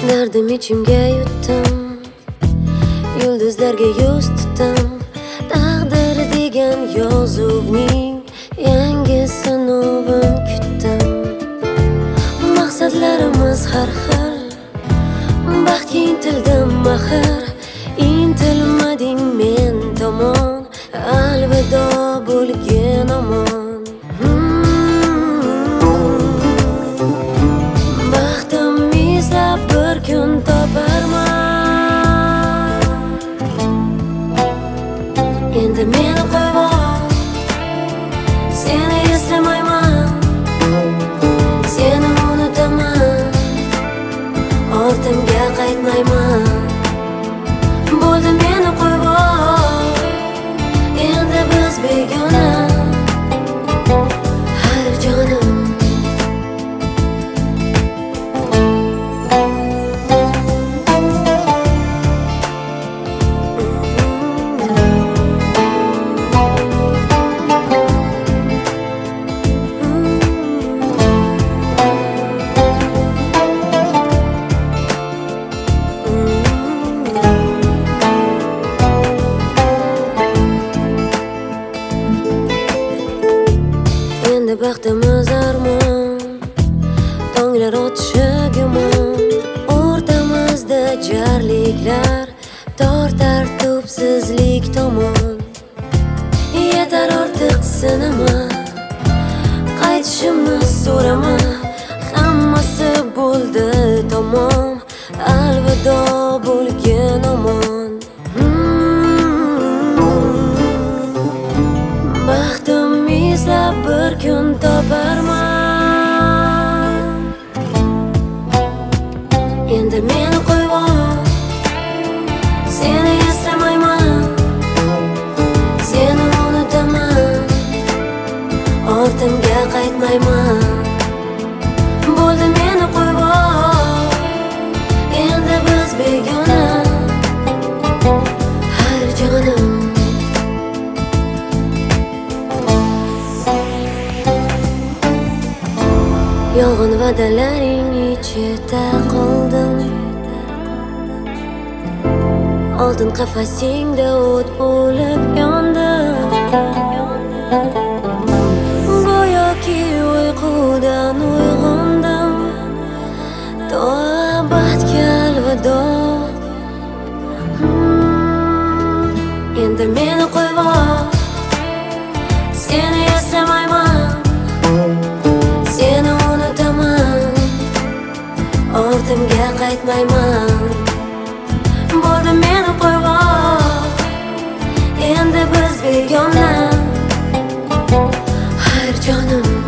Dardim ichimga yutdim, yulduzlarga yuz tutdim. Taqdir degan yozuvning yangi sinovin kutdim. Maqsadlarimiz har xil, baxtga intildim axir. Intilmading men tomon, alvido bo'lgin omon. Baxtim izlab bir kun toparman. Endi meni qo'yvoq, seni eslamayman, seni unutaman, ortimga qaytmayman. Bo'ldi meni qo'yvoq, endi biz begona. Har jonim baxtimiz armon, tonglar otishi gumon. O'rtamizda jarliklar tortar tubsizlik tomon. Yetar ortiq sinama, qaytishimni so'rama. Hammasi bo'ldi tamom, alvido bo'lgin omon. Baxtim izlab bir kun toparman. Endi meni qo'yvoq, seni eslamayman, seni unutaman, ortimga qaytmayman. Bo'ldi meni qo'yvoq, endi biz begona. Har jonim yolg'on va'dalaring ichida qoldim. Oltin qafasingda o't bo'lib yondim. Go'yoki uyqudan uyg'ondim. To abadga alvido. Endi meni qo'yvoq, seni eslamayman, seni unutaman, ortimga qaytmayman. Bo'ldi meni qo'yvoq, endi biz begona. Har jonim